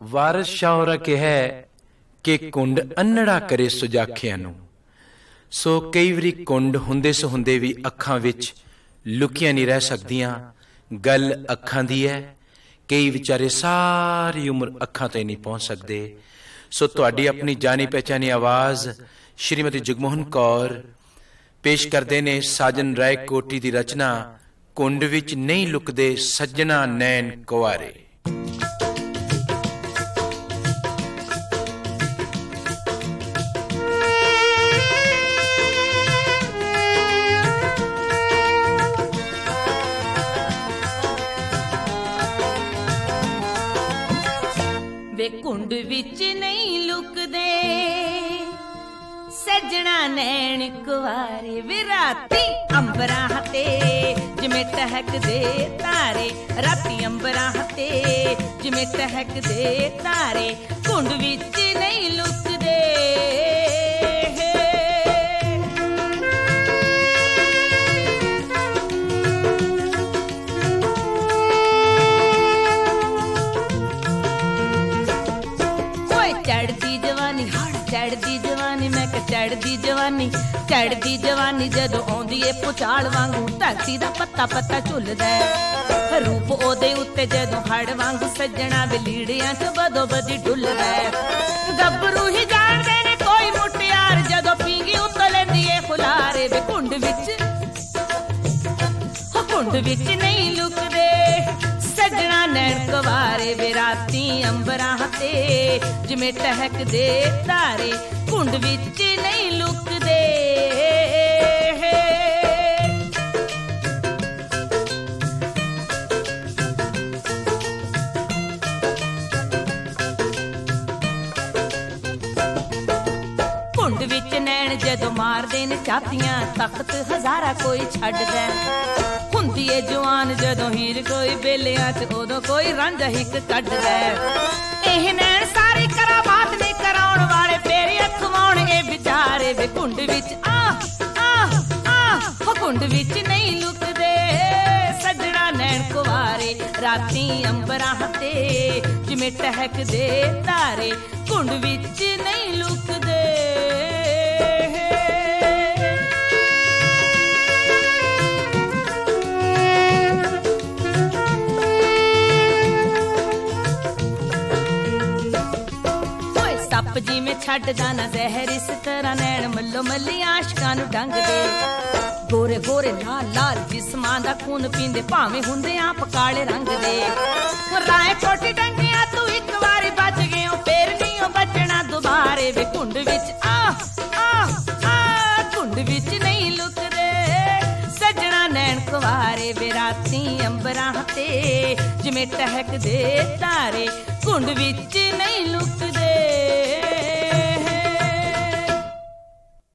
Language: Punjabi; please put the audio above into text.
ਵਾਰਿਸ ਸ਼ਾਹ ਹੋਰਾਂ ਕਿਹਾ ਕਿ ਕੁੰਡ ਅੰਨੜਾ ਕਰੇ ਸੁਜਾਖਿਆਂ ਨੂੰ। ਸੋ ਕਈ ਵਾਰੀ ਕੁੰਡ ਹੁੰਦੇ ਸੋ ਹੁੰਦੇ ਵੀ ਅੱਖਾਂ ਵਿੱਚ ਲੁਕੀਆਂ ਨਹੀਂ ਰਹਿ ਸਕਦੀਆਂ। ਗੱਲ ਅੱਖਾਂ ਦੀ ਹੈ। ਕਈ ਵਿਚਾਰੇ ਸਾਰੀ ਉਮਰ ਅੱਖਾਂ ਤੇ ਨਹੀਂ ਪਹੁੰਚ ਸਕਦੇ। ਸੋ ਤੁਹਾਡੀ ਆਪਣੀ ਜਾਣੀ ਪਹਿਚਾਨੀ ਆਵਾਜ਼ ਸ਼੍ਰੀਮਤੀ ਜਗਮੋਹਨ ਕੌਰ ਪੇਸ਼ ਕਰਦੇ ਨੇ ਸਾਜਨ ਰਾਏ ਕੋਟੀ ਦੀ ਰਚਨਾ ਕੁੰਡ ਵਿੱਚ ਨਹੀਂ ਲੁਕਦੇ ਸੱਜਣਾ ਨੈਣ ਕੁਆਰੇ। ਵੇ ਕੁੰਡ ਵਿੱਚ ਨਹੀਂ ਲੁਕਦੇ ਸੱਜਣਾ ਨੈਣ ਕੁਆਰੇ। ਵੇ ਰਾਤੀ ਅੰਬਰਾਂ ਤੇ ਜਿਵੇਂ ਟਹਿਕਦੇ ਤਾਰੇ, ਰਾਤੀ ਅੰਬਰਾਂ ਤੇ ਜਿਵੇਂ ਟਹਿਕਦੇ ਤਾਰੇ, ਕੁੰਡ ਵਿੱਚ ਨਹੀਂ ਲੁਕਦੇ। ਚੜਦੀ ਜਵਾਨੀ ਹੜ ਚੜਦੀ ਜਵਾਨੀ, ਮੈਂ ਕਿਹਾ ਚੜਦੀ ਜਵਾਨੀ, ਚੜਦੀ ਜਵਾਨੀ ਜਦੋਂ ਆਉਂਦੀ ਏ ਪੁਚਾਲ ਵਾਂਗੂ ਧਰਤੀ ਦਾ ਪੱਤਾ ਪੱਤਾ ਝੁੱਲਦਾ। ਰੂਪ ਉਹਦੇ ਉੱਤੇ ਜਦੋਂ ਹੜ ਵਾਂਗੂ ਸੱਜਣਾ ਵੇ ਲੀੜਿਆਂ ਚ ਬਦੋ ਬਦੀ ਡੁੱਲਦਾ। ਗੱਭਰੂ ਹੀ ਜਾਣਦੇ ਨੇ ਕੋਈ ਮੁਟਿਆਰ ਜਦੋਂ ਪੀਂਗੀ ਉੱਤੋਂ ਲੈਂਦੀ ਏ ਖੁਲਾਰੇ। ਵੇ ਕੁੰਡ ਵਿੱਚ ਨਹੀਂ ਲੁਕਦੇ ਸੱਜਣਾ ਨੈਣ ਕੁਆਰੇ। ਵੇ ਰਾਤੀ ਅੰਬਰਾਂ ਤੇ ਜਿਵੇਂ ਟਹਿਕਦੇ ਤਾਰੇ, ਕੁੰਡ ਵਿੱਚ ਨਹੀਂ ਲੁਕਦੇ। ਕੁੰਡ ਵਿੱਚ ਨੈਣ ਜਦੋਂ ਮਾਰਦੇ ਨੇ ਝਾਤੀਆਂ, ਤਖਤ ਹਜ਼ਾਰਾ ਕੋਈ ਛੱਡਦਾ। ਹੁੰਦੀ ਏ ਜਵਾਨ ਜਦੋਂ ਹੀਰ ਕੋਈ ਬੇਲਿਆਂ ਚ, ਉਦੋਂ ਕੋਈ ਰਾਂਝਾ ਹਿੱਕ ਕੱਢਦਾ। ਇਹ ਨੈਣ ਸਾਰੀ ਕਰਾਮਾਤ ਨੇ ਕਰਾਉਣ ਵਾਲੇ ਫੇਰ ਅਖਵਾਉਣਗੇ ਵਿਚਾਰੇ। ਵੇ ਕੁੰਡ ਵਿੱਚ ਕੁੰਡ ਵਿੱਚ ਨਹੀਂ ਲੁਕਦੇ ਸੱਜਣਾ ਨੈਣ ਕੁਆਰੇ। ਰਾਤੀ ਅੰਬਰਾਂ ਤੇ ਜਿਵੇਂ ਟਹਿਕਦੇ ਤਾਰੇ, ਕੁੰਡ ਵਿੱਚ ਨਹੀਂ ਲੁਕਦੇ। ਸੱਪ ਜਿਵੇਂ ਛੱਡਦਾ ਨਾ ਜ਼ਹਿਰ, ਇਸ ਤਰ੍ਹਾਂ ਨੈਣ ਮੱਲੋ ਮੱਲੀ ਆਸ਼ਕਾਂ ਨੂੰ ਡੰਗਦੇ। ਗੋਰੇ ਗੋਰੇ ਲਾਲ ਲਾਲ ਜਿਸਮਾਂ ਦਾ ਖੂਨ ਪੀਂਦੇ, ਭਾਵੇਂ ਹੁੰਦੇ ਆਪ ਕਾਲੇ ਰੰਗ ਦੇ। ਰਾਏ ਕੋਟੀ ਡੰਗਿਆ ਤੂੰ ਇੱਕ ਵਾਰੀ ਬਚ ਗਿਓ, ਫੇਰ ਨਹੀਂ ਉਹ ਬਚਣਾ ਦੁਬਾਰੇ। ਵੇ ਕੁੰਡ ਵਿੱਚ ਕੁੰਡ ਵਿੱਚ ਨਹੀਂ ਲੁਕਦੇ ਸੱਜਣਾ ਨੈਣ ਕੁਆਰੇ। ਵੇ ਰਾਤੀ ਅੰਬਰਾਂ ਤੇ ਜਿਵੇਂ ਟਹਿਕਦੇ ਤਾਰੇ, ਕੁੰਡ ਵਿੱਚ